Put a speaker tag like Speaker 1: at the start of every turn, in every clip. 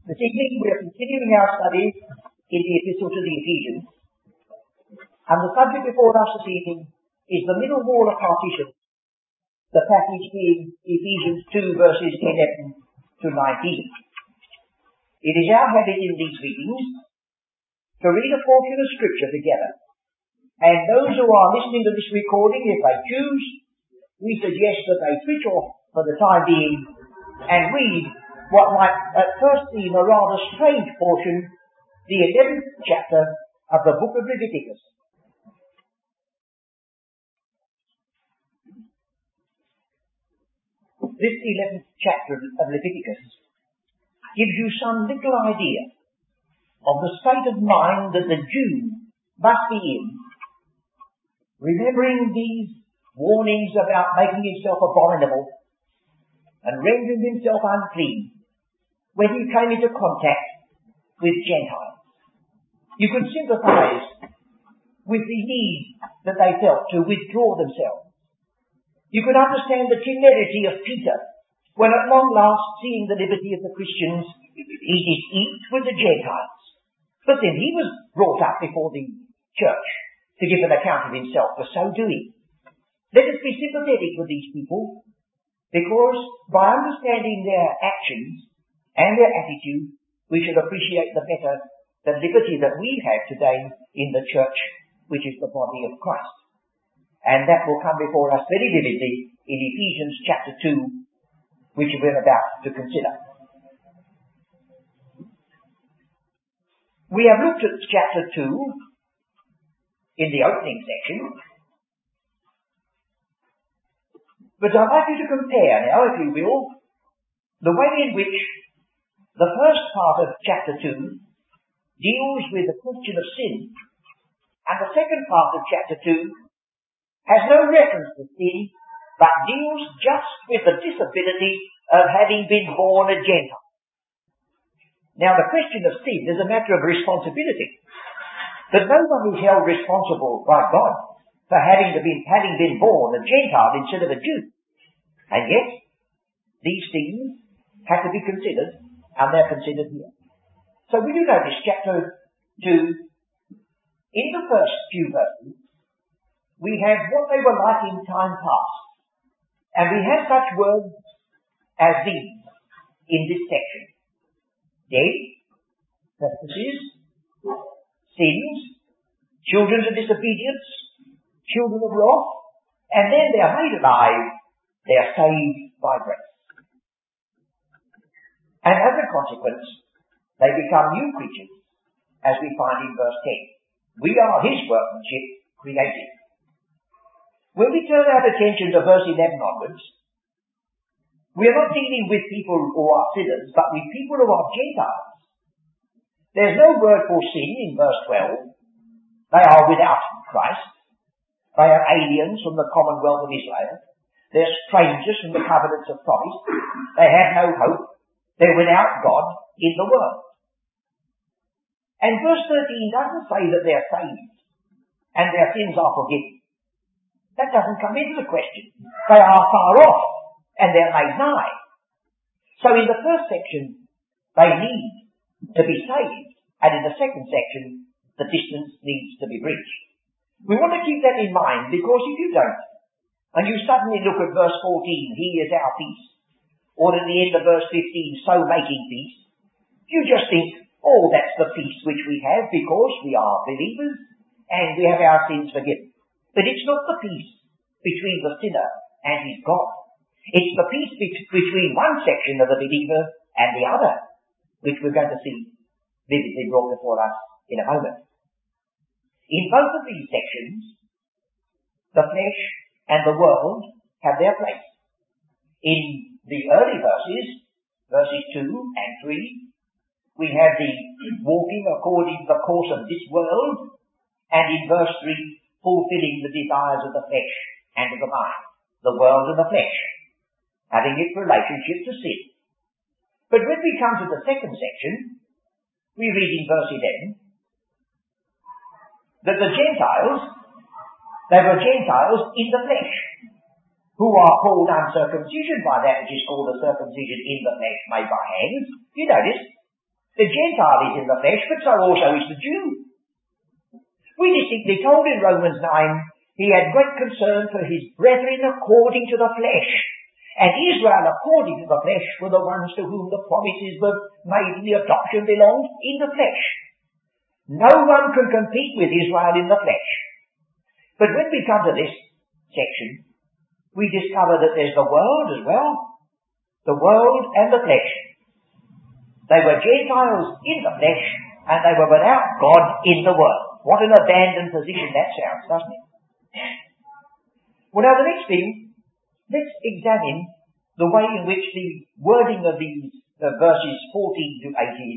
Speaker 1: This evening we are continuing our study in the Epistle to the Ephesians, and the subject before us this evening is the middle wall of partition, the passage being Ephesians 2 verses 11 to 19. It is our habit in these meetings to read a portion of Scripture together, and those who are listening to this recording, if they choose, we suggest that they switch off for the time being and read what might at first seem a rather strange portion, the 11th chapter of the book of Leviticus. This 11th chapter of Leviticus gives you some little idea of the state of mind that the Jew must be in, remembering these warnings about making himself abominable and rendering himself unclean when he came into contact with Gentiles. You could sympathize with the need that they felt to withdraw themselves. You could understand the temerity of Peter when at long last, seeing the liberty of the Christians, he did eat with the Gentiles. But then he was brought up before the church to give an account of himself for so doing. Let us be sympathetic with these people, because by understanding their actions and their attitude, we should appreciate the better the liberty that we have today in the church, which is the body of Christ. And that will come before us very vividly in Ephesians chapter 2, which we're about to consider. We have looked at chapter 2 in the opening section, but I'd like you to compare now, if you will, the way in which the first part of chapter 2 deals with the question of sin, and the second part of chapter 2 has no reference to sin, but deals just with the disability of having been born a Gentile. Now, the question of sin is a matter of responsibility. That no one is held responsible by God for having been born a Gentile instead of a Jew. And yet, these things have to be considered, and they're considered here. So will you notice chapter 2, in the first few verses, we have what they were like in time past. And we have such words as these in this section: dead, trespasses, sins, children of disobedience, children of wrath, and then they're made alive, they're saved by grace. And as a consequence, they become new creatures, as we find in verse 10. We are his workmanship, created. When we turn our attention to verse 11 onwards, we are not dealing with people who are sinners, but with people who are Gentiles. There's no word for sin in verse 12. They are without Christ. They are aliens from the commonwealth of Israel. They're strangers from the covenants of promise. They have no hope. They're without God in the world. And verse 13 doesn't say that they're saved and their sins are forgiven. That doesn't come into the question. They are far off and they're made nigh. So in the first section, they need to be saved, and in the second section, the distance needs to be bridged. We want to keep that in mind, because if you don't, and you suddenly look at verse 14, he is our peace, or at the end of verse 15, so making peace, you just think, oh, that's the peace which we have because we are believers and we have our sins forgiven. But it's not the peace between the sinner and his God. It's the peace between one section of the believer and the other, which we're going to see vividly brought before us in a moment. In both of these sections, the flesh and the world have their place. In the early verses 2 and 3, we have the walking according to the course of this world, and in verse 3, fulfilling the desires of the flesh and of the mind, the world and the flesh, having its relationship to sin. But when we come to the second section, we read in verse 11 that the Gentiles, they were Gentiles in the flesh, who are called uncircumcision by that which is called the circumcision in the flesh made by hands. You notice, The Gentile is in the flesh, but so also is the Jew. We distinctly told in Romans 9, he had great concern for his brethren according to the flesh. And Israel according to the flesh were the ones to whom the promises were made in the adoption belonged in the flesh. No one can compete with Israel in the flesh. But when we come to this section, we discover that there's the world as well. The world and the flesh. They were Gentiles in the flesh, and they were without God in the world. What an abandoned position that sounds, doesn't it? Well, now the next thing, let's examine the way in which the wording of these verses 14 to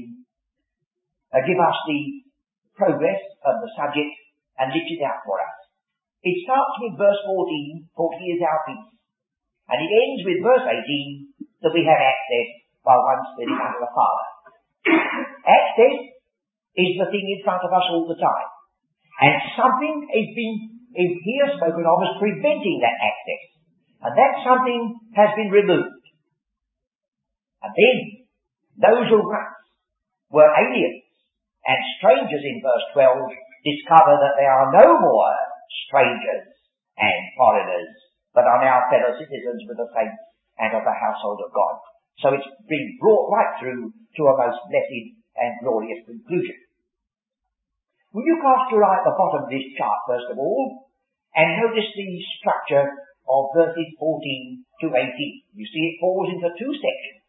Speaker 1: 18 give us the progress of the subject and lift it out for us. It starts with verse 14, for he is our peace. And it ends with verse 18, that we have access by one Spirit unto the Father. Access is the thing in front of us all the time. And something is here spoken of as preventing that access. And that something has been removed. And then, those who once were aliens and strangers in verse 12 discover that they are no more strangers and foreigners, but are now fellow citizens with the saints and of the household of God. So it's been brought right through to a most blessed and glorious conclusion. Will you cast your eye at the bottom of this chart first of all, and notice the structure of verses 14 to 18. You see it falls into two sections.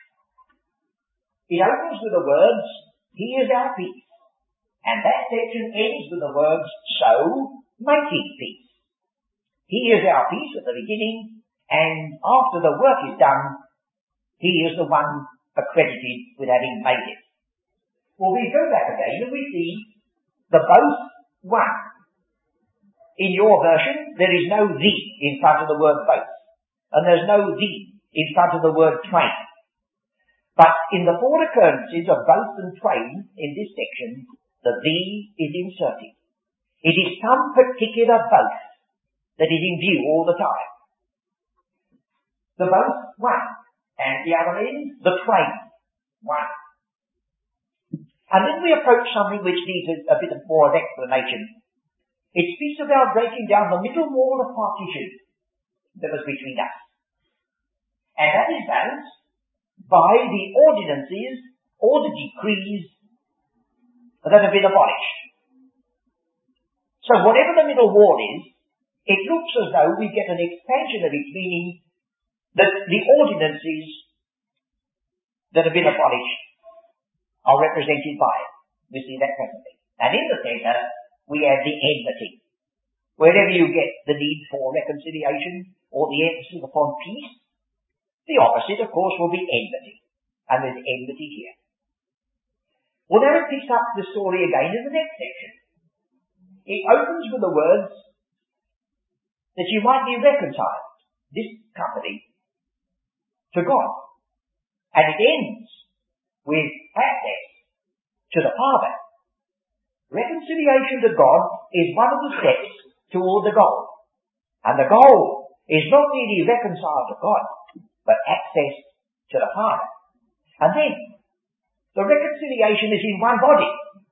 Speaker 1: It opens with the words, he is our peace. And that section ends with the words, so, making peace. He is our peace at the beginning, and after the work is done, he is the one accredited with having made it. Well, we go back again and we see the both one. In your version, there is no the in front of the word both. And there's no the in front of the word twain. But in the four occurrences of both and twain in this section, the the is inserted. It is some particular both that is in view all the time. The both, one. And the other end, the twain, one. And then we approach something which needs a bit more of explanation. It speaks about breaking down the middle wall of partition that was between us. And that is balanced by the ordinances or the decrees that have been abolished. So whatever the middle wall is, it looks as though we get an expansion of its meaning that the ordinances that have been abolished are represented by it. We see that presently. And in the centre, we have the enmity. Wherever you get the need for reconciliation or the emphasis upon peace, the opposite, of course, will be enmity. And there's enmity here. Well, now it picks up the story again in the next section. It opens with the words that you might be reconciled, this company, to God. And it ends with access to the Father. Reconciliation to God is one of the steps toward the goal. And the goal is not merely reconciled to God, but access to the Father. And then, the reconciliation is in one body,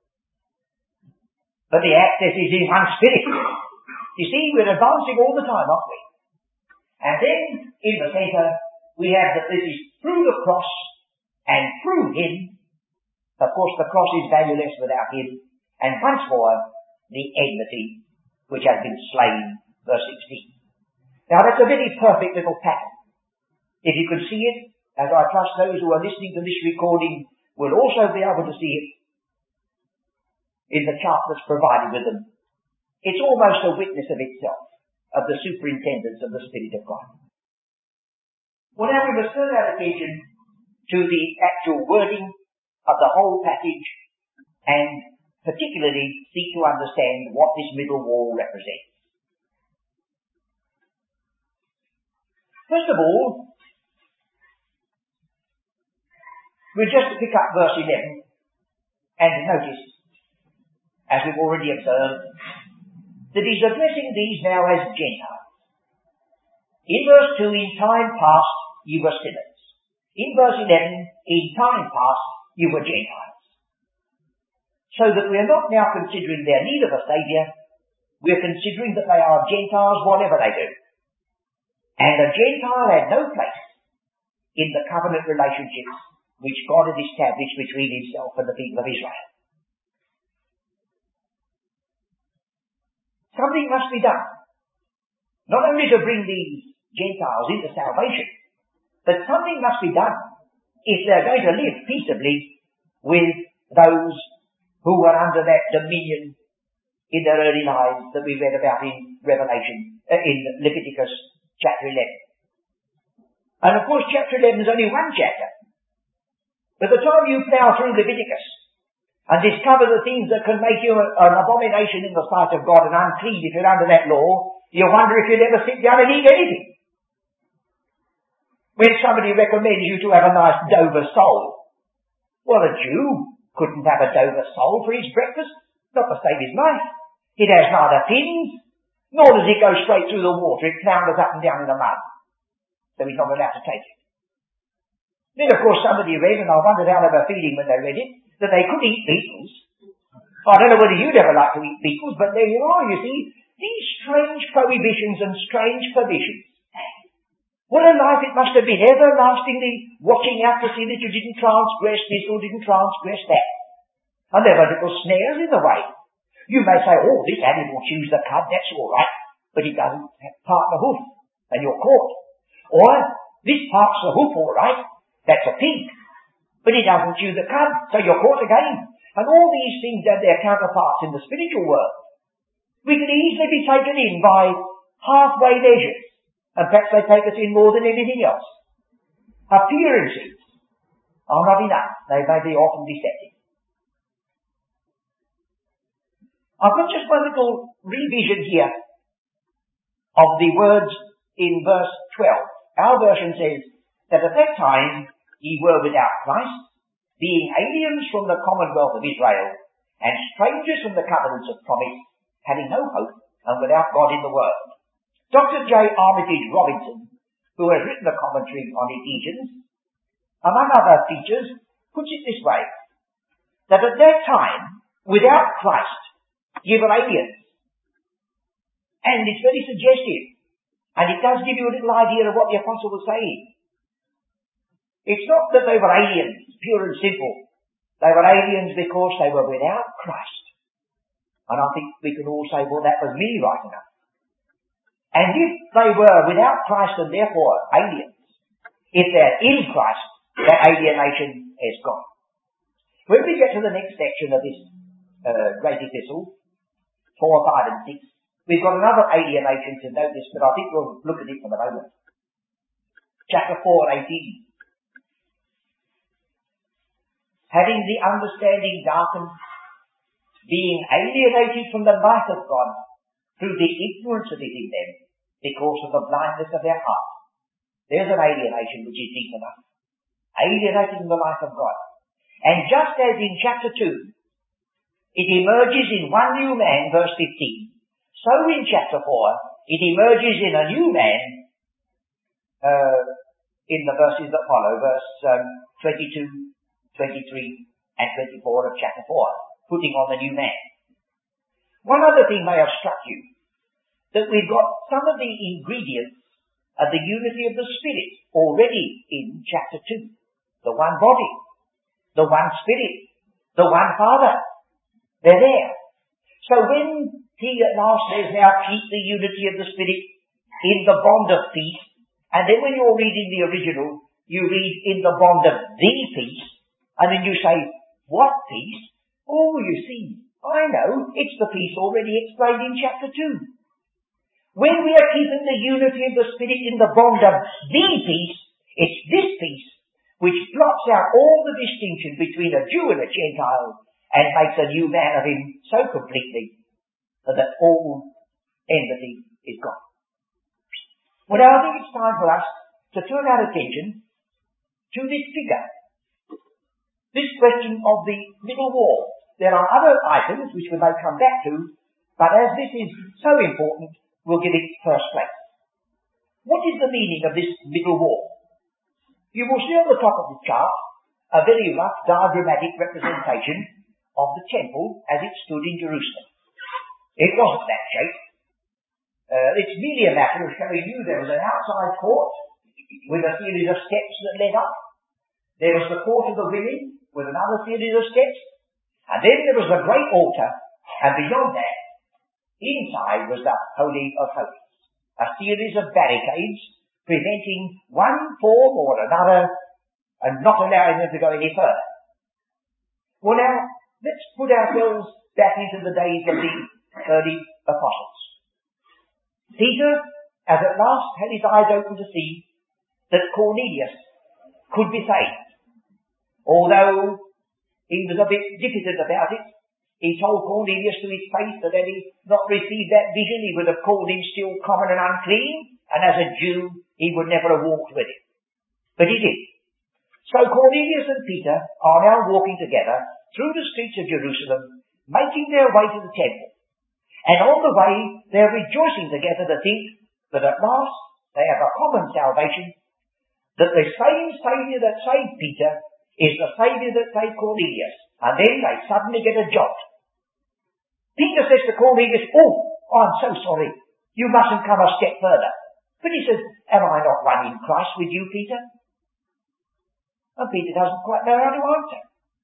Speaker 1: but the access is in one spirit. You see, we're advancing all the time, aren't we? And then, in the centre, we have that this is through the cross and through Him. Of course, the cross is valueless without Him. And once more, the enmity, which has been slain, verse 16. Now, that's a very perfect little pattern. If you can see it, as I trust those who are listening to this recording will also be able to see it in the chart that's provided with them. It's almost a witness of itself, of the superintendence of the Spirit of God. Well, now we must turn our attention to the actual wording of the whole passage and particularly seek to understand what this middle wall represents. First of all, we'll just pick up verse 11 and notice, as we've already observed, that he's addressing these now as Gentiles. In verse 2, in time past, you were sinners. In verse 11, in time past, you were Gentiles. So that we are not now considering their need of a Saviour, we are considering that they are Gentiles whatever they do. And a Gentile had no place in the covenant relationships which God had established between himself and the people of Israel. Something must be done. Not only to bring these Gentiles into salvation, but something must be done if they're going to live peaceably with those who were under that dominion in their early lives that we read about in in Leviticus chapter 11. And of course chapter 11 is only one chapter. By the time you plough through Leviticus and discover the things that can make you an abomination in the sight of God and unclean if you're under that law, you wonder if you'll ever sit down and eat anything. When somebody recommends you to have a nice Dover sole, well, a Jew couldn't have a Dover sole for his breakfast, not to save his life. It has neither fins, nor does it go straight through the water. It flounders up and down in the mud. So he's not allowed to take it. Then, of course, somebody read, and I wondered how they were feeling when they read it, that they could eat beetles. I don't know whether you'd ever like to eat beetles, but there you are, you see. These strange prohibitions and strange permissions. What a life it must have been, everlastingly watching out to see that you didn't transgress this or didn't transgress that. And there were little snares in the way. You may say, oh, this animal chews the cud, that's all right, but it doesn't part the hoof, and you're caught. Or, this parts the hoof all right, that's a pig, but it doesn't chew the cud, so you're caught again. And all these things have their counterparts in the spiritual world. We can easily be taken in by halfway measures, and perhaps they take us in more than anything else. Appearances are not enough. They may be often deceptive. I've got just one little revision here of the words in verse 12. Our version says that at that time ye were without Christ, being aliens from the commonwealth of Israel, and strangers from the covenants of promise, having no hope, and without God in the world. Dr. J. Armitage Robinson, who has written a commentary on Ephesians, among other features, puts it this way, that at that time, without Christ, ye were aliens. And it's very suggestive, and it does give you a little idea of what the apostle was saying. It's not that they were aliens, pure and simple. They were aliens because they were without Christ. And I think we can all say, well, that was me right enough. And if they were without Christ and therefore aliens, if they're in Christ, their alienation is gone. When we get to the next section of this great epistle, 4, 5 and 6, we've got another alienation to notice, but I think we'll look at it in a moment. Chapter 4, 18. Having the understanding darkened, being alienated from the light of God through the ignorance that is in them, because of the blindness of their heart. There's an alienation which is deep enough. Alienated from the life of God. And just as in chapter 2, it emerges in one new man, verse 15, so in chapter 4, it emerges in a new man, in the verses that follow, verse 22, 23, and 24 of chapter 4, putting on the new man. One other thing may have struck you, that we've got some of the ingredients of the unity of the Spirit already in chapter 2. The one body, the one Spirit, the one Father. They're there. So when he at last says, now keep the unity of the Spirit in the bond of peace, and then when you're reading the original, you read in the bond of the peace, and then you say, what peace? Oh, you see, I know, it's the peace already explained in chapter 2. When we are keeping the unity of the Spirit in the bond of the peace, it's this peace which blots out all the distinction between a Jew and a Gentile and makes a new man of him so completely that all enmity is gone. Well, now I think it's time for us to turn our attention to this figure. This question of the middle wall. There are other items which we may come back to, but as this is so important, we'll give it first place. What is the meaning of this middle wall? You will see on the top of the chart a very rough diagrammatic representation of the temple as it stood in Jerusalem. It wasn't that shape. It's merely a matter of showing you there was an outside court with a series of steps that led up. There was the court of the women with another series of steps. And then there was the great altar, and beyond that, inside was the Holy of Holies. A series of barricades preventing one form or another and not allowing them to go any further. Well now, let's put ourselves back into the days of the early apostles. Peter, as at last had his eyes open to see that Cornelius could be saved, although he was a bit diffident about it. He told Cornelius to his face that had he not received that vision, he would have called him still common and unclean, and as a Jew, he would never have walked with him. But he did. So Cornelius and Peter are now walking together through the streets of Jerusalem, making their way to the temple. And on the way, they're rejoicing together to think that at last they have a common salvation, that the same Saviour that saved Peter is the Saviour that saved Cornelius. And then they suddenly get a jolt. Peter says to Cornelius, "Oh, I'm so sorry. You mustn't come a step further." But he says, "Am I not one in Christ with you, Peter?" And Peter doesn't quite know how to answer.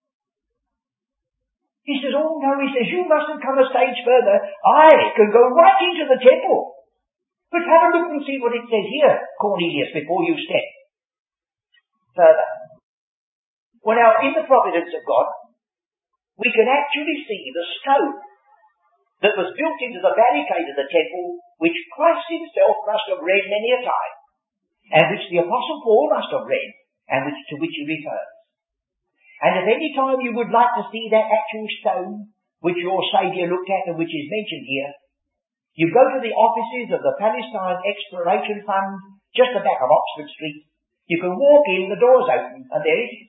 Speaker 1: He says, "Oh no," he says, "you mustn't come a stage further. I can go right into the temple. But have a look and see what it says here, Cornelius, before you step further." Well now, in the providence of God, we can actually see the stone that was built into the barricade of the temple, which Christ himself must have read many a time, and which the Apostle Paul must have read, and to which he refers. And if any time you would like to see that actual stone, which your Saviour looked at and which is mentioned here, you go to the offices of the Palestine Exploration Fund, just the back of Oxford Street. You can walk in, the door's open, and there it is.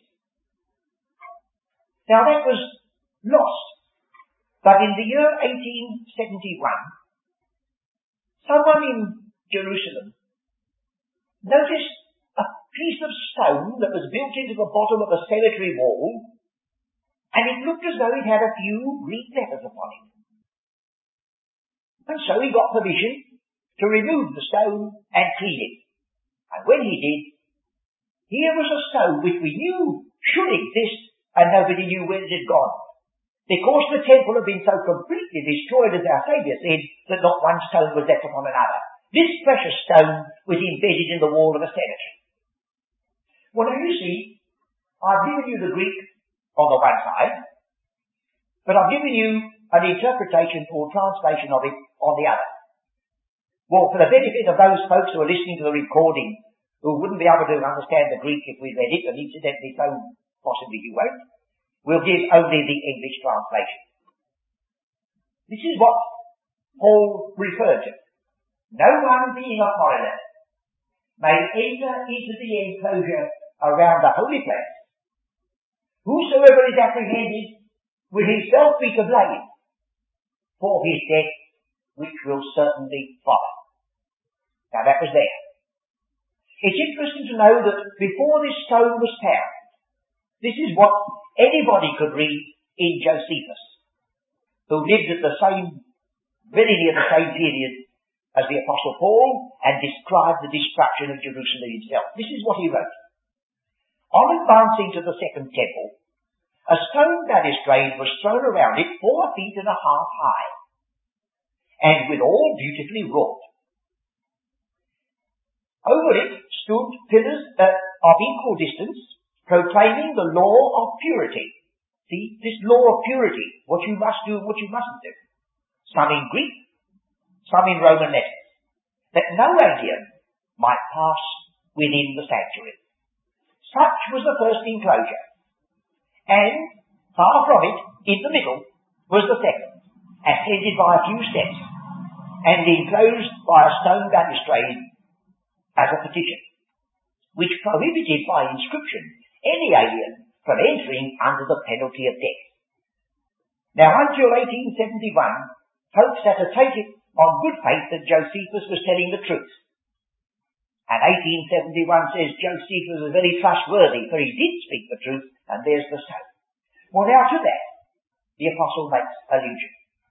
Speaker 1: Now that was lost. But in the year 1871, someone in Jerusalem noticed a piece of stone that was built into the bottom of a cemetery wall, and it looked as though it had a few Greek letters upon it. And so he got permission to remove the stone and clean it. And when he did, here was a stone which we knew should exist, and nobody knew where it had gone. Because the temple had been so completely destroyed, as our Saviour said, that not one stone was left upon another. This precious stone was embedded in the wall of a cemetery. Well, now you see, I've given you the Greek on the one side, but I've given you an interpretation or translation of it on the other. Well, for the benefit of those folks who are listening to the recording, who wouldn't be able to understand the Greek if we read it, and incidentally so possibly you won't, we'll give only the English translation. This is what Paul referred to. "No one being a foreigner may enter into the enclosure around the holy place. Whosoever is apprehended will himself be to blame for his death, which will certainly follow." Now that was there. It's interesting to know that before this stone was found, this is what anybody could read in Josephus, who lived at the same, very near the same period as the Apostle Paul, and described the destruction of Jerusalem himself. This is what he wrote. "On advancing to the second temple, a stone balustrade was thrown around it 4.5 feet high, and withal beautifully wrought. Over it stood pillars of equal distance, proclaiming the law of purity." See, this law of purity, what you must do and what you mustn't do. Some in Greek, some in Roman letters. That no alien might pass within the sanctuary. Such was the first enclosure. And far from it, in the middle, was the second, ascended by a few steps, and enclosed by a stone balustrade as a partition, which prohibited by inscription any alien from entering under the penalty of death. Now, until 1871, folks had to take it on good faith that Josephus was telling the truth. And 1871 says Josephus was very trustworthy, for he did speak the truth, and there's the stone. Well, now to that, the apostle makes allusion.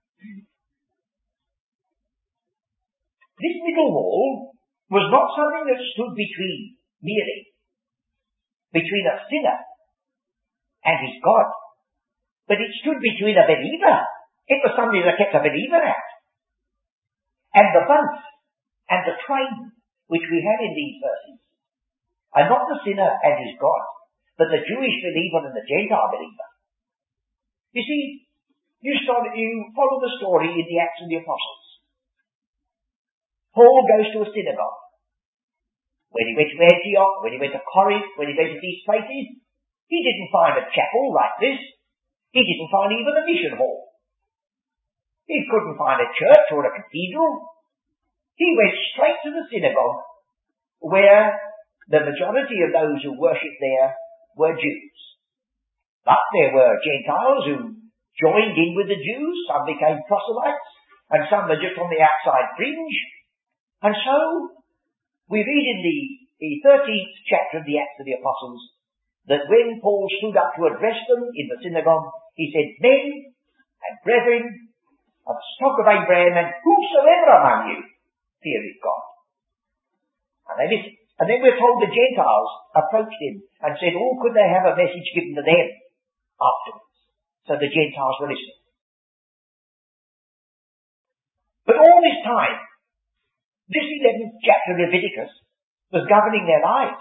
Speaker 1: This middle wall was not something that stood merely between a sinner and his God, but it stood between a believer. It was something that kept a believer out. And the bunch and the train which we have in these verses are not the sinner and his God, but the Jewish believer and the Gentile believer. You see, you follow the story in the Acts of the Apostles. Paul goes to a synagogue. When he went to Antioch, when he went to Corinth, when he went to these places, he didn't find a chapel like this. He didn't find even a mission hall. He couldn't find a church or a cathedral. He went straight to the synagogue, where the majority of those who worshipped there were Jews. But there were Gentiles who joined in with the Jews. Some became proselytes, and some were just on the outside fringe. And so, we read in the 13th chapter of the Acts of the Apostles that when Paul stood up to address them in the synagogue, he said, "Men and brethren of the stock of Abraham, and whosoever among you feareth God." And they listened. And then we're told the Gentiles approached him and said, "Oh, could they have a message given to them afterwards?" So the Gentiles were listening. But all this time, this 11th chapter of Leviticus was governing their lives.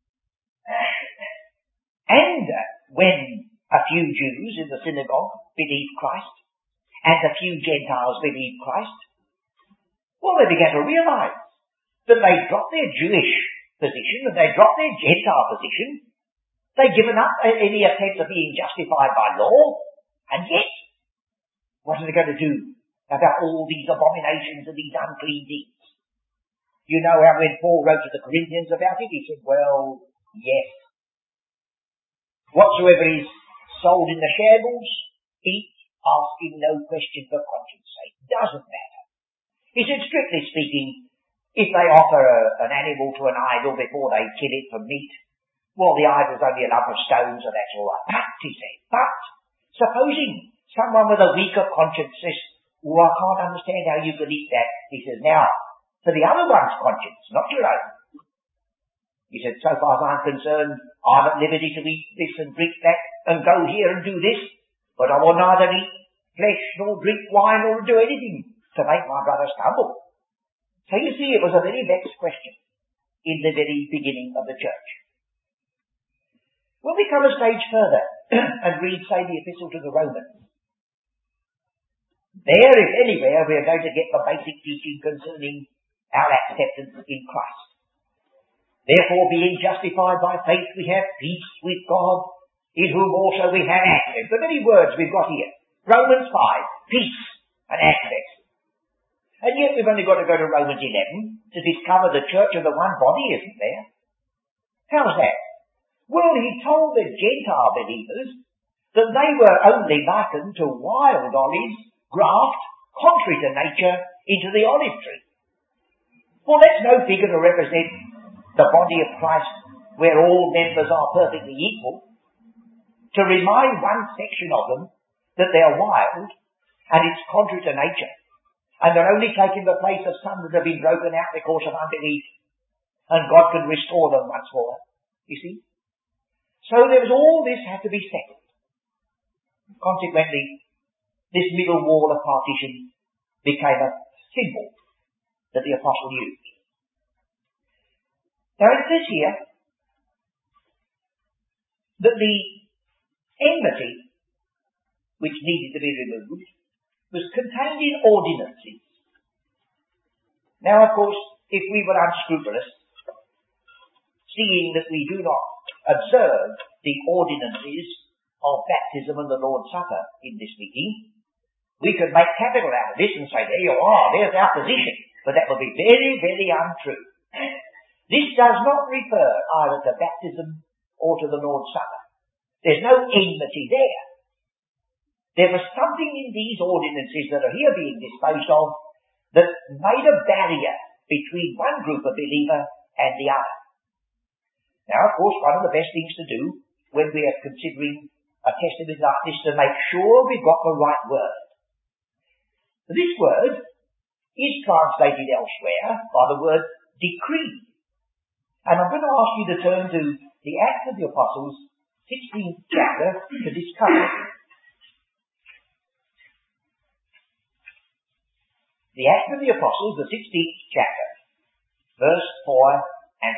Speaker 1: And when a few Jews in the synagogue believed Christ, and a few Gentiles believed Christ, well, they began to realize that they dropped their Jewish position and they dropped their Gentile position. They'd given up any attempt of being justified by law, and yet, what are they going to do about all these abominations and these unclean deeds? You know how when Paul wrote to the Corinthians about it, he said, well, yes. Whatsoever is sold in the shambles, eat, asking no question for conscience sake. Doesn't matter. He said, strictly speaking, if they offer an animal to an idol before they kill it for meat, well, the idol's only a lump of stones, and that's all right. But, he said, supposing someone with a weaker conscience says, well, I can't understand how you could eat that. He says, now, for the other one's conscience, not your own. He said, so far as I'm concerned, I'm at liberty to eat this and drink that and go here and do this, but I will neither eat flesh nor drink wine or do anything to make my brother stumble. So you see, it was a very vexed question in the very beginning of the church. When we come a stage further and read, say, the Epistle to the Romans, there, if anywhere, we are going to get the basic teaching concerning our acceptance in Christ. Therefore, being justified by faith, we have peace with God, in whom also we have access. The very words we've got here. Romans 5, peace and access. And yet we've only got to go to Romans 11 to discover the church of the one body, isn't there? How's that? Well, he told the Gentile believers that they were only likened to wild olives, graft, contrary to nature, into the olive tree. Well, that's no figure to represent the body of Christ where all members are perfectly equal. To remind one section of them that they're wild and it's contrary to nature, and they're only taking the place of some that have been broken out because of unbelief, and God can restore them once more. You see? So there was all this had to be settled. Consequently, this middle wall of partition became a symbol that the apostle used. Now it says here that the enmity which needed to be removed was contained in ordinances. Now, of course, if we were unscrupulous, seeing that we do not observe the ordinances of baptism and the Lord's Supper in this meeting, we could make capital out of this and say, there you are, there's our position. But that would be very, very untrue. This does not refer either to baptism or to the Lord's Supper. There's no enmity there. There was something in these ordinances that are here being disposed of that made a barrier between one group of believer and the other. Now, of course, one of the best things to do when we are considering a testimony like this to make sure we've got the right word. This word is translated elsewhere by the word decree. And I'm going to ask you to turn to the Acts of the Apostles, 16th chapter, to discover the Acts of the Apostles, the 16th chapter, verse 4 and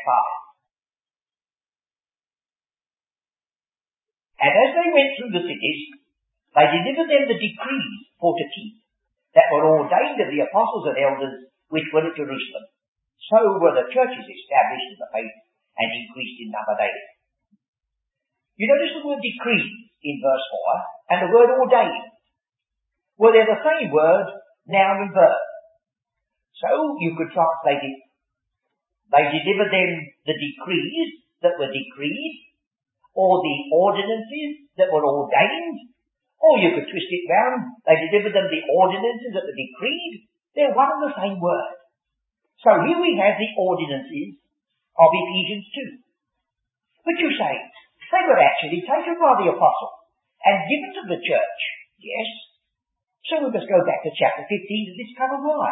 Speaker 1: 5. And as they went through the cities, they delivered them the decrees for to keep, that were ordained of the apostles and elders which were at Jerusalem. So were the churches established in the faith and increased in number daily. You notice the word decree in verse 4 and the word ordained. Well, they're the same word, noun and verb. So you could translate it, they delivered them the decrees that were decreed, or the ordinances that were ordained, or you could twist it round, they delivered them the ordinances that were decreed. They're one and the same word. So here we have the ordinances of Ephesians 2. But you say, they were actually taken by the apostle and given to the church. Yes. So we must go back to chapter 15 to discover why.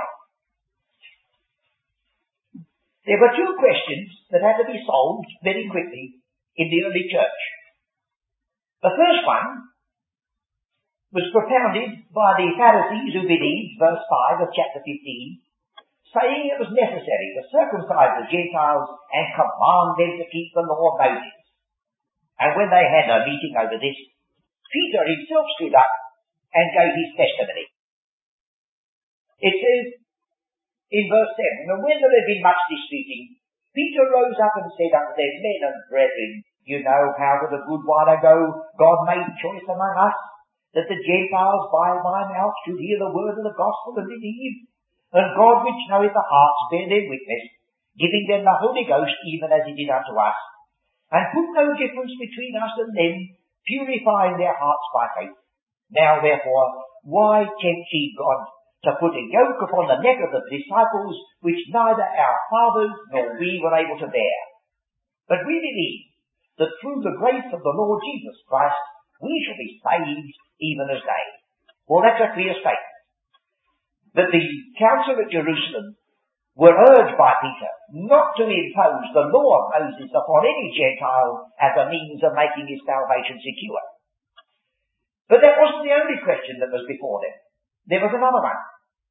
Speaker 1: There were two questions that had to be solved very quickly in the early church. The first one was propounded by the Pharisees who believed, verse 5 of chapter 15, saying it was necessary to circumcise the Gentiles and command them to keep the law of Moses. And when they had a meeting over this, Peter himself stood up and gave his testimony. It says in verse 7, and when there had been much disputing, Peter rose up and said unto them, Men and brethren, you know how that a good while ago God made choice among us, that the Gentiles by my mouth should hear the word of the gospel and believe. And God which knoweth the hearts bear them witness, giving them the Holy Ghost even as he did unto us, and put no difference between us and them, purifying their hearts by faith. Now therefore, why tempt ye God to put a yoke upon the neck of the disciples, which neither our fathers nor we were able to bear? But we believe that through the grace of the Lord Jesus Christ, we shall be saved even as they. Well, that's a clear statement. That the council at Jerusalem were urged by Peter not to impose the law of Moses upon any Gentile as a means of making his salvation secure. But that wasn't the only question that was before them. There was another one.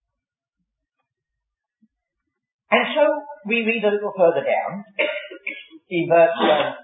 Speaker 1: And so we read a little further down in verse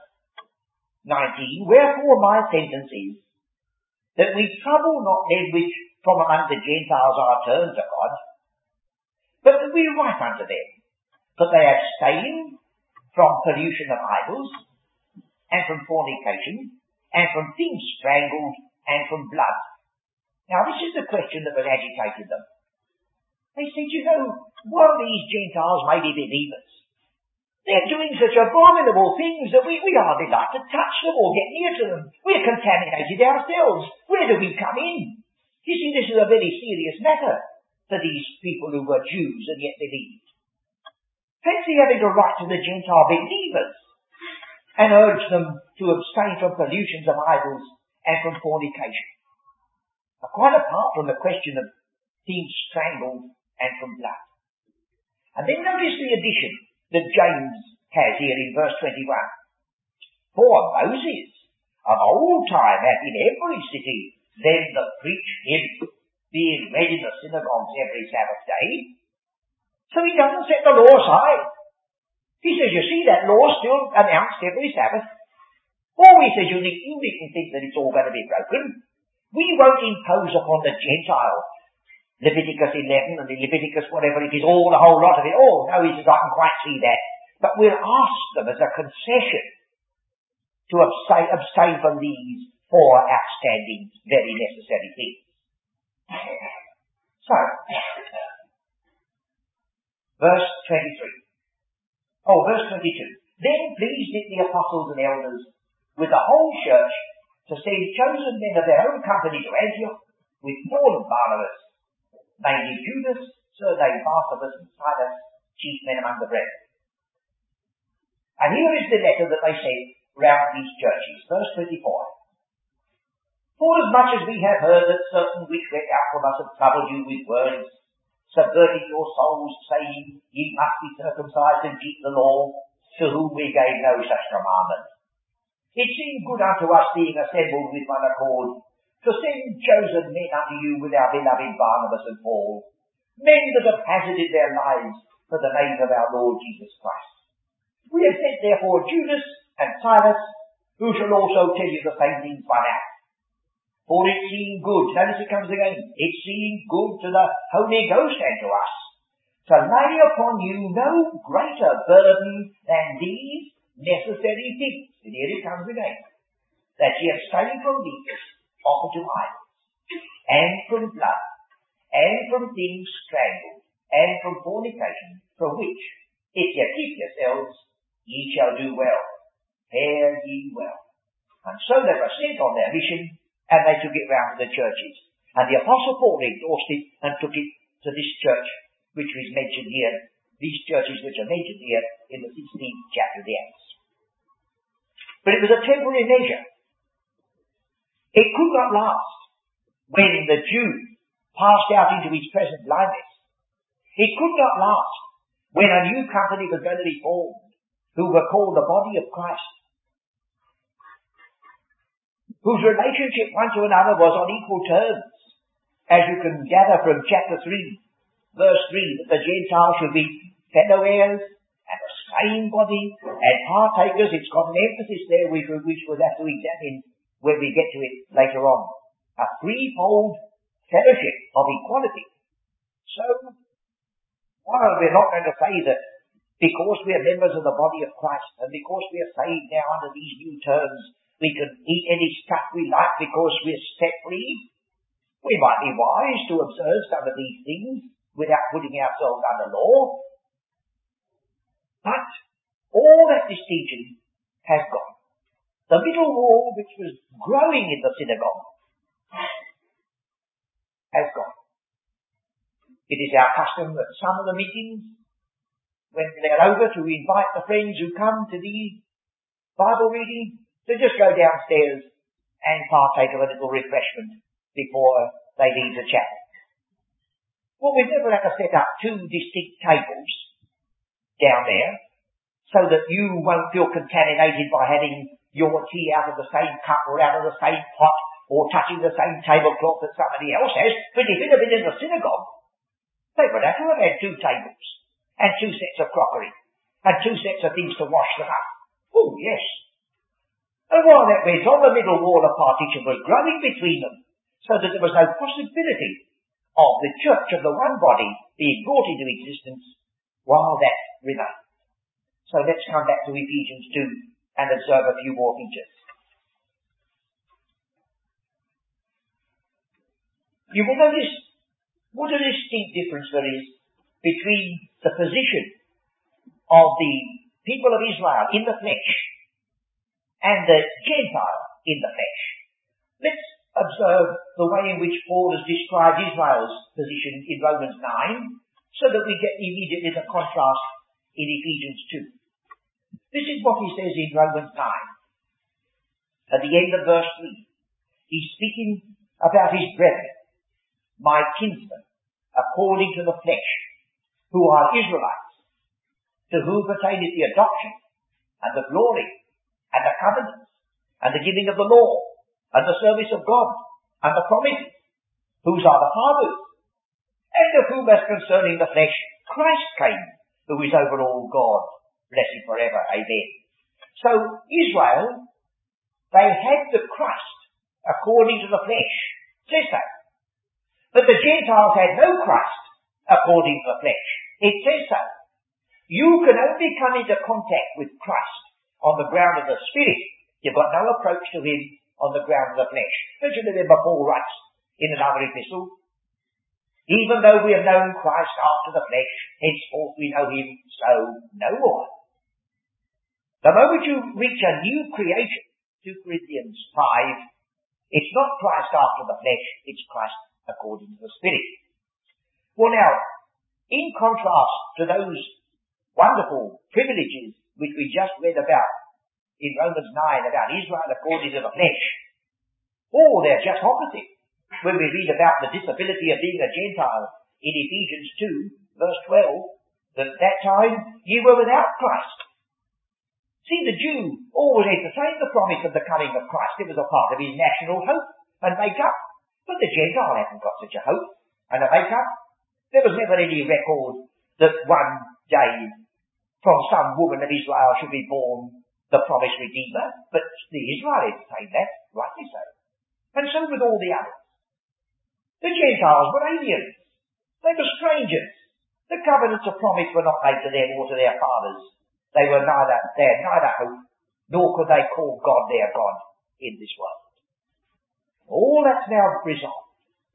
Speaker 1: 19, Wherefore my sentence is that we trouble not them which from among the Gentiles are turned to God, but that we write unto them, that they abstain from pollution of idols, and from fornication, and from things strangled, and from blood. Now this is the question that was agitating them. They said, you know, while these Gentiles may be believers, they're doing such abominable things that we hardly like to touch them or get near to them. We're contaminated ourselves. Where do we come in? You see, this is a very serious matter for these people who were Jews and yet believed. Fancy having to write to the Gentile believers and urge them to abstain from pollutions of idols and from fornication. Now, quite apart from the question of things strangled and from blood. And then notice the addition that James has here in verse 21. For Moses of old time hath in every city them that preach him, being read in the synagogues every Sabbath day. So he doesn't set the law aside. He says, you see, that law still announced every Sabbath. Or he says, you needn't think that it's all going to be broken. We won't impose upon the Gentile Leviticus 11 and the Leviticus whatever it is, all the whole lot of it. Oh, no, he says, I can quite see that. But we'll ask them as a concession to abstain from these four outstanding, very necessary things. So, verse 22. Then pleased it the apostles and elders with the whole church to send chosen men of their own company to Antioch with Paul and Barnabas, namely Judas, surnamed Barsabbas, and Silas, chief men among the brethren. And here is the letter that they sent round these churches. Verse 24. For as much as we have heard that certain which went out from us have troubled you with words, subverting your souls, saying, ye must be circumcised and keep the law, to whom we gave no such commandment. It seemed good unto us, being assembled with one accord, to send chosen men unto you with our beloved Barnabas and Paul, men that have hazarded their lives for the name of our Lord Jesus Christ. We have sent therefore Judas and Silas, who shall also tell you the same things by now. For it seemed good, notice it comes again, it seemed good to the Holy Ghost and to us, to lay upon you no greater burden than these necessary things. And here it comes again. That ye abstain from these, offered to idols, and from blood, and from things strangled, and from fornication, from which, if ye keep yourselves, ye shall do well. Fare ye well. And so they were sent on their mission, and they took it round to the churches. And the Apostle Paul endorsed it and took it to this church, which is mentioned here, these churches which are mentioned here in the 16th chapter of the Acts. But it was a temporary measure. It could not last when the Jew passed out into his present blindness. It could not last when a new company was going to be formed, who were called the body of Christ, whose relationship one to another was on equal terms, as you can gather from chapter 3, verse 3, that the Gentiles should be fellow heirs and the same body and partakers. It's got an emphasis there which we'll have to examine when we get to it later on. A threefold fellowship of equality. So, while we're not going to say that because we are members of the body of Christ and because we are saved now under these new terms, we can eat any stuff we like because we're set free, we might be wise to observe some of these things without putting ourselves under law. But all that distinction has gone. The middle wall, which was growing in the synagogue, has gone. It is our custom at some of the meetings, when they're over, to invite the friends who come to the Bible reading to just go downstairs and partake of a little refreshment before they leave the chapel. Well, we've never had to set up two distinct tables down there so that you won't feel contaminated by having your tea out of the same cup or out of the same pot or touching the same tablecloth that somebody else has. But if it had been in the synagogue, they would have to have had two tables and two sets of crockery and two sets of things to wash them up. Oh, yes. And while that went on, the middle wall of partition was growing between them, so that there was no possibility of the church of the one body being brought into existence while that remained. So let's come back to Ephesians 2 and observe a few more features. You will notice what a distinct difference there is between the position of the people of Israel in the flesh and the Gentile in the flesh. Let's observe the way in which Paul has described Israel's position in Romans 9, so that we get immediately the contrast in Ephesians 2. This is what he says in Romans 9. At the end of verse 3, he's speaking about his brethren, my kinsmen, according to the flesh, who are Israelites, to whom pertaineth the adoption, and the glory, and the covenants, and the giving of the law, and the service of God, and the promises, whose are the fathers, and of whom as concerning the flesh Christ came, who is over all God, blessed forever. Amen. So Israel, they had the Christ according to the flesh. It says so. But the Gentiles had no Christ according to the flesh. It says so. You can only come into contact with Christ on the ground of the Spirit. You've got no approach to him on the ground of the flesh. Don't you remember Paul writes in another epistle, even though we have known Christ after the flesh, henceforth we know him so no more. The moment you reach a new creation, 2 Corinthians 5, it's not Christ after the flesh, it's Christ according to the Spirit. Well now, in contrast to those wonderful privileges which we just read about in Romans 9 about Israel according to the flesh, Paul Or they're just opposite. When we read about the disability of being a Gentile in Ephesians 2, verse 12, that that time ye were without Christ. See, the Jew always entertained the promise of the coming of Christ. It was a part of his national hope and make-up. But the Gentile hasn't got such a hope and a make-up. There was never any record that one day from some woman of Israel should be born the promised Redeemer. But the Israelites entertained that, rightly so. And so with all the others. The Gentiles were aliens. They were strangers. The covenants of promise were not made to them or to their fathers. They had neither hope, nor could they call God their God in this world. All that's now resolved.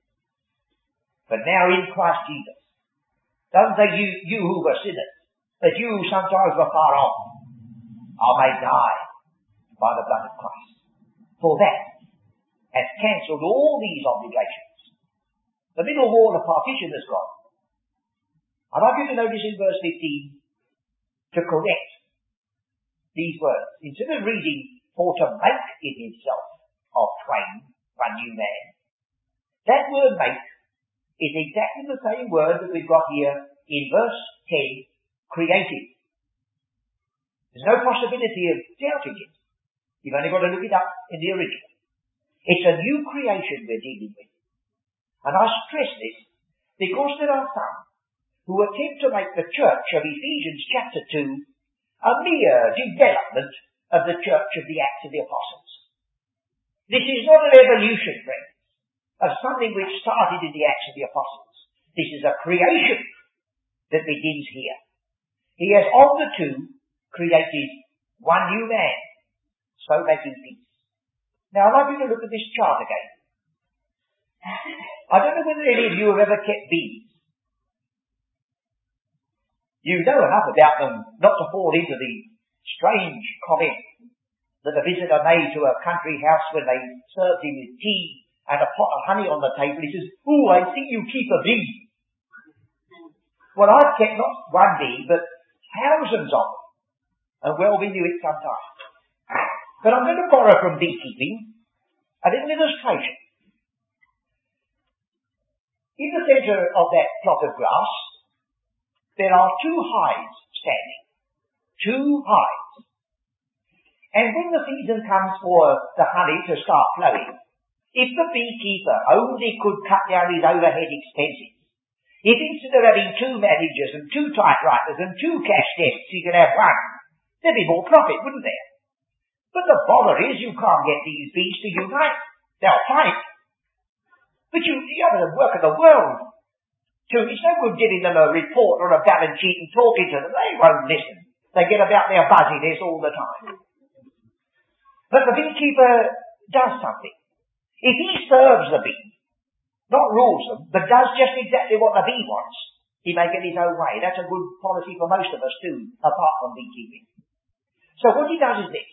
Speaker 1: But now in Christ Jesus, doesn't say you who were sinners, that you who sometimes were far off, are made nigh by the blood of Christ. For that has cancelled all these obligations. The middle wall of partition has gone. I'd like you to notice in verse 15 to correct these words. Instead of reading, for to make in himself of twain one new man, that word make is exactly the same word that we've got here in verse 10, created. There's no possibility of doubting it. You've only got to look it up in the original. It's a new creation we're dealing with. And I stress this because there are some who attempt to make the church of Ephesians chapter 2 a mere development of the church of the Acts of the Apostles. This is not an evolution, friends, of something which started in the Acts of the Apostles. This is a creation that begins here. He has of the two created one new man, so making peace. Now I'd like you to look at this chart again. I don't know whether any of you have ever kept bees. You know enough about them not to fall into the strange comment that a visitor made to a country house when they served him with tea and a pot of honey on the table. He says, "Ooh, I see you keep a bee." Well, I've kept not one bee, but thousands of them. And well, we knew it sometimes. But I'm going to borrow from beekeeping a little illustration. In the centre of that plot of grass, there are two hives standing. Two hives. And when the season comes for the honey to start flowing, if the beekeeper only could cut down his overhead expenses, if instead of having two managers and two typewriters and two cash desks, he could have one, there'd be more profit, wouldn't there? But the bother is you can't get these bees to unite. They'll fight. But you have to work of the world. So it's no good giving them a report or a balance sheet and talking to them. They won't listen. They get about their buzziness all the time. But the beekeeper does something. If he serves the bee, not rules them, but does just exactly what the bee wants, he may get his own way. That's a good policy for most of us too, apart from beekeeping. So what he does is this.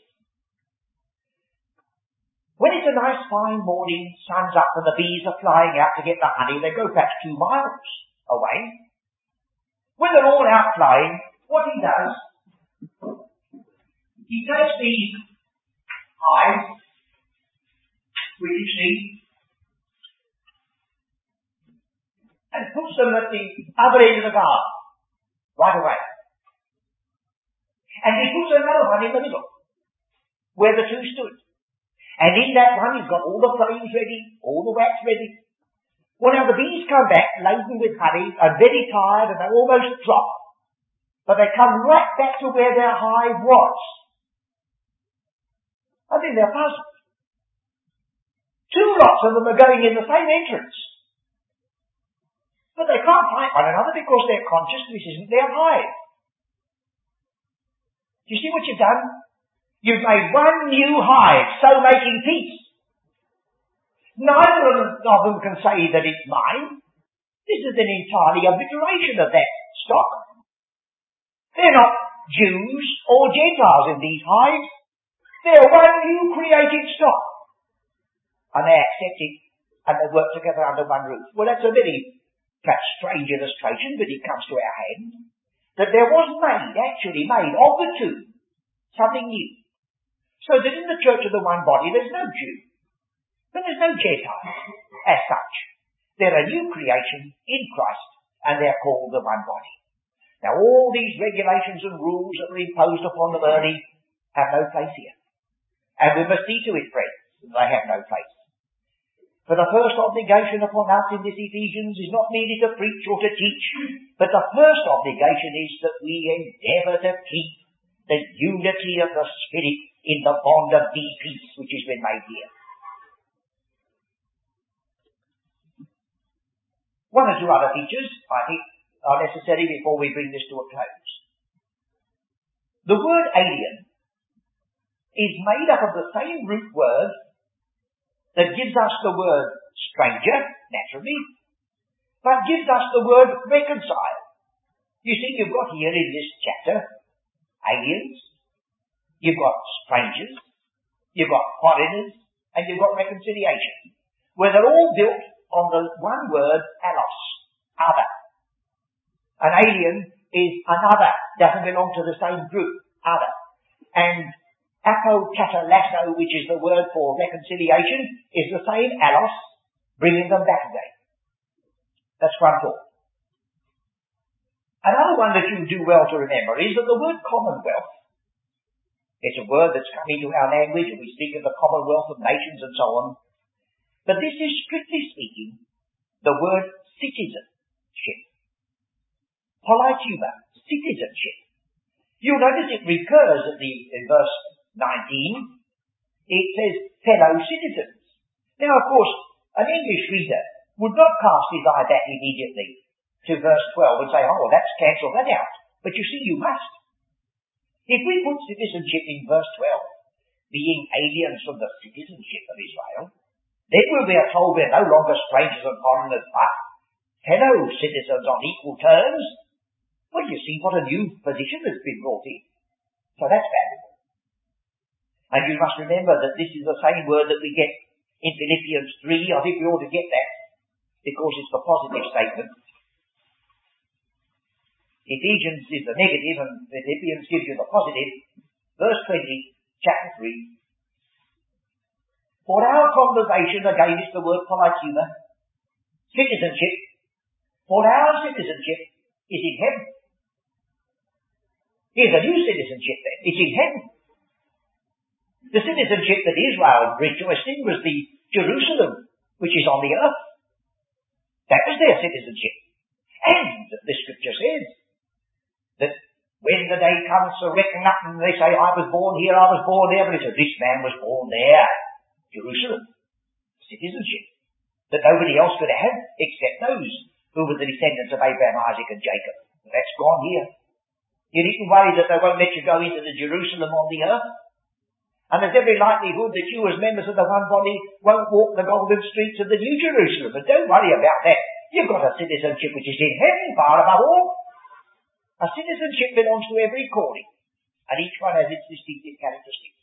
Speaker 1: When it's a nice fine morning, sun's up and the bees are flying out to get the honey, they go perhaps 2 miles away. When they're all out flying, what he does, he takes these hives, which you see, and puts them at the other end of the garden, right away. And he puts another one in the middle, where the two stood. And in that one, he's got all the frames ready, all the wax ready. Well, now the bees come back laden with honey and very tired and they almost drop. But they come right back to where their hive was. I think they're puzzled. 2 lots of them are going in the same entrance. But they can't fight one another because they're conscious this isn't their hive. Do you see what you've done? You've made one new hive, so making peace. Neither of them can say that it's mine. This is an entirely obliteration of that stock. They're not Jews or Gentiles in these hives. They're one new created stock. And they accept it and they work together under one roof. Well, that's a very perhaps strange illustration, but it comes to our hand. That there was actually made of the two, something new. So that in the church of the one body, there's no Jew, But there's no Gentiles as such. They're a new creation in Christ, and they're called the one body. Now all these regulations and rules that were imposed upon them early have no place here. And we must see to it, friends, that they have no place. For the first obligation upon us in this Ephesians is not merely to preach or to teach, but the first obligation is that we endeavour to keep the unity of the Spirit in the bond of the peace which has been made here. One or two other features, I think, are necessary before we bring this to a close. The word alien is made up of the same root word that gives us the word stranger, naturally, but gives us the word reconcile. You see, you've got here in this chapter aliens, you've got strangers, you've got foreigners, and you've got reconciliation, where they're all built on the one word, allos, other. An alien is another, doesn't belong to the same group, other. And apokatalasso, which is the word for reconciliation, is the same allos, bringing them back again. That's one thought. Another one that you do well to remember is that the word commonwealth, it's a word that's come into our language, and we speak of the commonwealth of nations and so on. But this is, strictly speaking, the word citizenship. Politeuma, citizenship. You'll notice it recurs in verse 19. It says fellow citizens. Now, of course, an English reader would not cast his eye back immediately to verse 12 and say, oh, well, that's cancelled that out. But you see, you must. If we put citizenship in verse 12, being aliens from the citizenship of Israel, then we are told we're no longer strangers and foreigners, but fellow citizens on equal terms. Well, you see what a new position has been brought in. So that's valuable. And you must remember that this is the same word that we get in Philippians 3. I think we ought to get that, because it's the positive statement. Ephesians is the negative, and Philippians gives you the positive. Verse 20, chapter 3. For our conversation, again it's the word politeuma, citizenship, for our citizenship is in heaven. Here's a new citizenship then. It's in heaven. The citizenship that Israel rejoiced in was the Jerusalem, which is on the earth. That was their citizenship. And the scripture says that when the day comes to reckon up and they say, I was born here, I was born there, but it says, this man was born there. Jerusalem, citizenship, that nobody else could have except those who were the descendants of Abraham, Isaac and Jacob. But that's gone here. You needn't worry that they won't let you go into the Jerusalem on the earth. And there's every likelihood that you as members of the one body won't walk the golden streets of the New Jerusalem. But don't worry about that. You've got a citizenship which is in heaven, far above all. A citizenship belongs to every calling, and each one has its distinctive characteristics.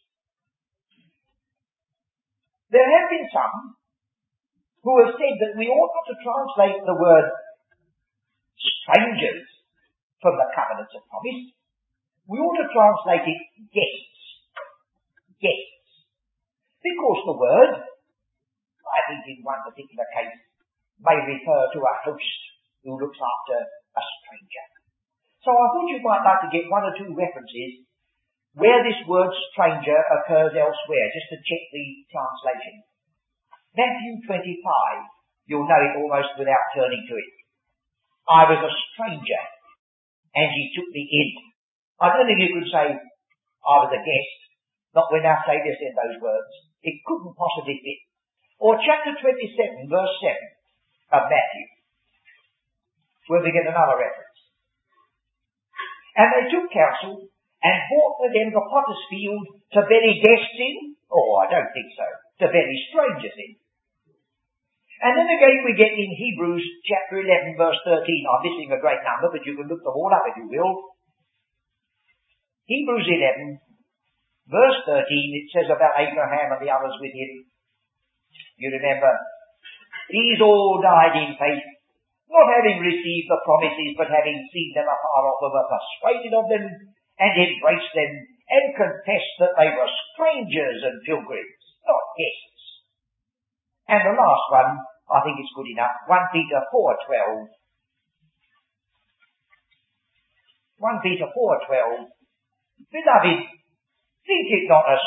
Speaker 1: There have been some who have said that we ought not to translate the word strangers from the covenants of promise. We ought to translate it guests. Guests. Because the word, I think in one particular case, may refer to a host who looks after a stranger. So I thought you might like to get one or two references where this word stranger occurs elsewhere, just to check the translation. Matthew 25, you'll know it almost without turning to it. I was a stranger, and he took me in. I don't think you could say, I was a guest, not when our Saviour said those words. It couldn't possibly fit. Or chapter 27, verse 7 of Matthew, where we get another reference. And they took counsel and brought for them the potter's field to bury guests in? Oh, I don't think so. To bury strangers in. And then again we get in Hebrews chapter 11 verse 13. I'm missing a great number, but you can look them all up if you will. Hebrews 11 verse 13, it says about Abraham and the others with him. You remember, these all died in faith, not having received the promises, but having seen them afar off, and were persuaded of them, and embraced them, and confessed that they were strangers and pilgrims, not guests. And the last one, I think it's good enough, 1 Peter 4:12. 1 Peter 4:12. Beloved, think it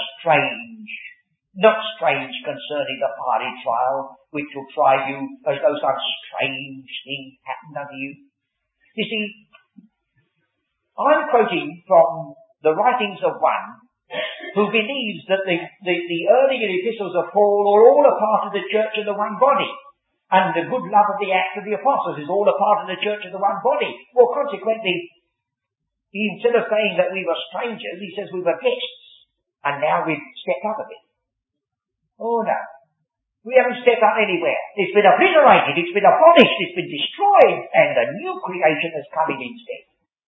Speaker 1: not strange concerning the fiery trial, which will try you as though some strange thing happened unto you. You see, I'm quoting from the writings of one who believes that the earlier epistles of Paul are all a part of the church of the one body. And the good love of the Acts of the Apostles is all a part of the church of the one body. Well, consequently, instead of saying that we were strangers, he says we were guests. And now we've stepped up a bit. Oh no. We haven't stepped up anywhere. It's been obliterated, it's been abolished, it's been destroyed, and a new creation has come in instead.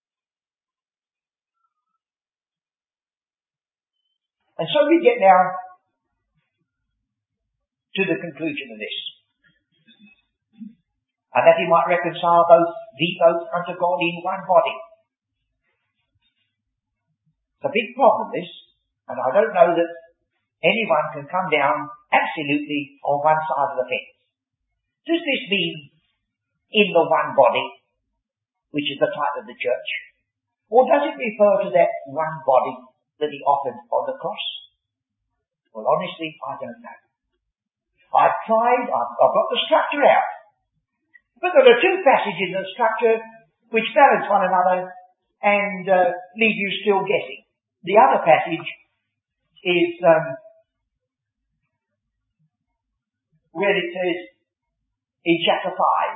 Speaker 1: And so we get now to the conclusion of this. And that he might reconcile both unto God in one body. It's a big problem, this, and I don't know that anyone can come down absolutely on one side of the fence. Does this mean in the one body, which is the type of the church, or does it refer to that one body that he offered on the cross? Well, honestly, I don't know. I've tried, I've got the structure out. But there are two passages in the structure which balance one another and leave you still guessing. The other passage is where it says in chapter 5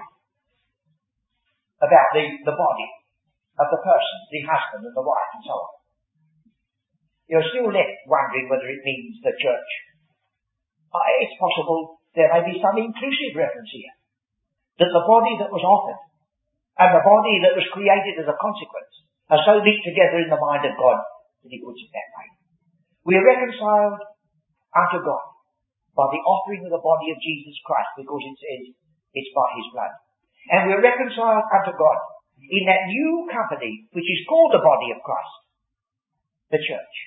Speaker 1: about the body of the person, the husband and the wife and so on. You're still left wondering whether it means the church. It's possible there may be some inclusive reference here. That the body that was offered and the body that was created as a consequence are so linked together in the mind of God that he puts it that way. We are reconciled unto God by the offering of the body of Jesus Christ, because it says it's by his blood. And we are reconciled unto God in that new company which is called the body of Christ, the church,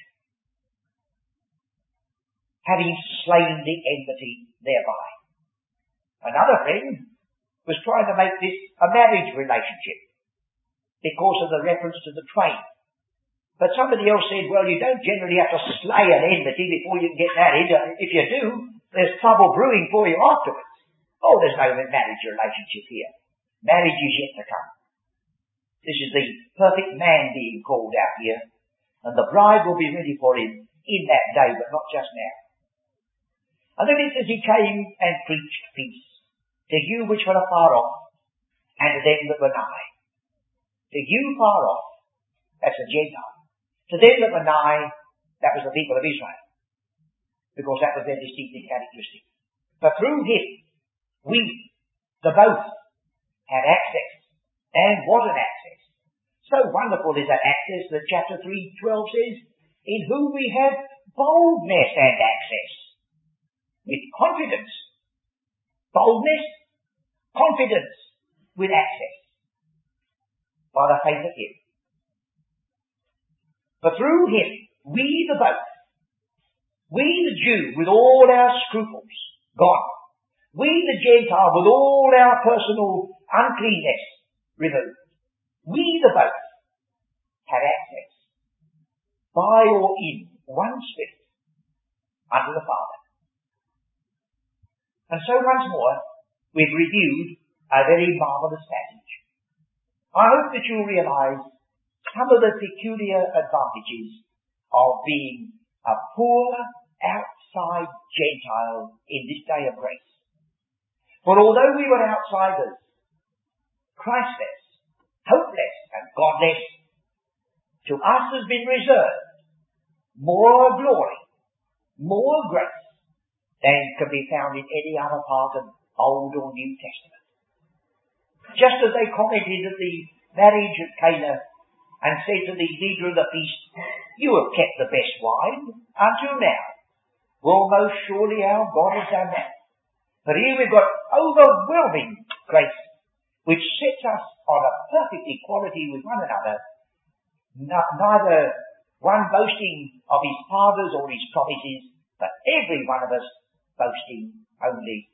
Speaker 1: having slain the enmity thereby. Another friend was trying to make this a marriage relationship because of the reference to the twain. But somebody else said, well, you don't generally have to slay an enmity before you can get married. If you do, there's trouble brewing for you afterwards. Oh, there's no marriage relationship here. Marriage is yet to come. This is the perfect man being called out here, and the bride will be ready for him in that day, but not just now. And then it says he came and preached peace to you which were afar off, and to them that were nigh. To you far off, that's the Gentile. To them that were nigh, that was the people of Israel, because that was their distinctive characteristic. But through him, we, the both, had access. And what an access. So wonderful is that access that chapter 3:12 says, in whom we have boldness and access. With confidence. Boldness, confidence, with access. By the faith of him. But through him, we the both, we the Jew with all our scruples gone, we the Gentile with all our personal uncleanness removed, we the both have access by or in one Spirit unto the Father. And so once more, we've reviewed a very marvellous passage. I hope that you'll realise some of the peculiar advantages of being a poor, outside Gentile in this day of grace. For although we were outsiders, Christless, hopeless and godless, to us has been reserved more glory, more grace than can be found in any other part of Old or New Testament. Just as they commented at the marriage at Cana and said to the leader of the feast, you have kept the best wine until now. Well, most surely our God has done that. But here we've got overwhelming grace, which sets us on a perfect equality with one another, neither one boasting of his fathers or his promises, but every one of us boasting only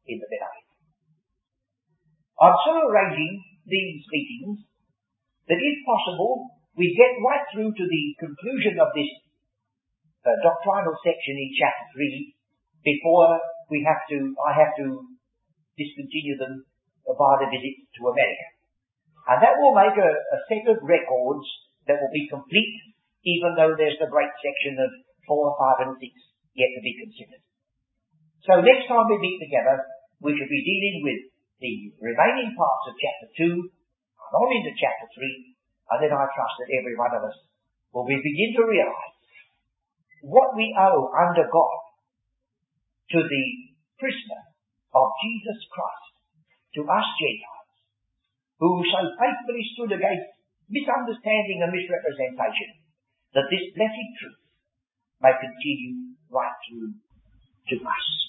Speaker 1: in the beloved. I'm so arranging these meetings that if possible, we get right through to the conclusion of this doctrinal section in chapter 3 before I have to discontinue them by the visit to America. And that will make a set of records that will be complete, even though there's the great section of 4, 5 and 6 yet to be considered. So next time we meet together, we shall be dealing with the remaining parts of chapter 2, and on into chapter 3, and then I trust that every one of us will begin to realize what we owe under God to the prisoner of Jesus Christ, to us Gentiles, who so faithfully stood against misunderstanding and misrepresentation, that this blessed truth may continue right through to us.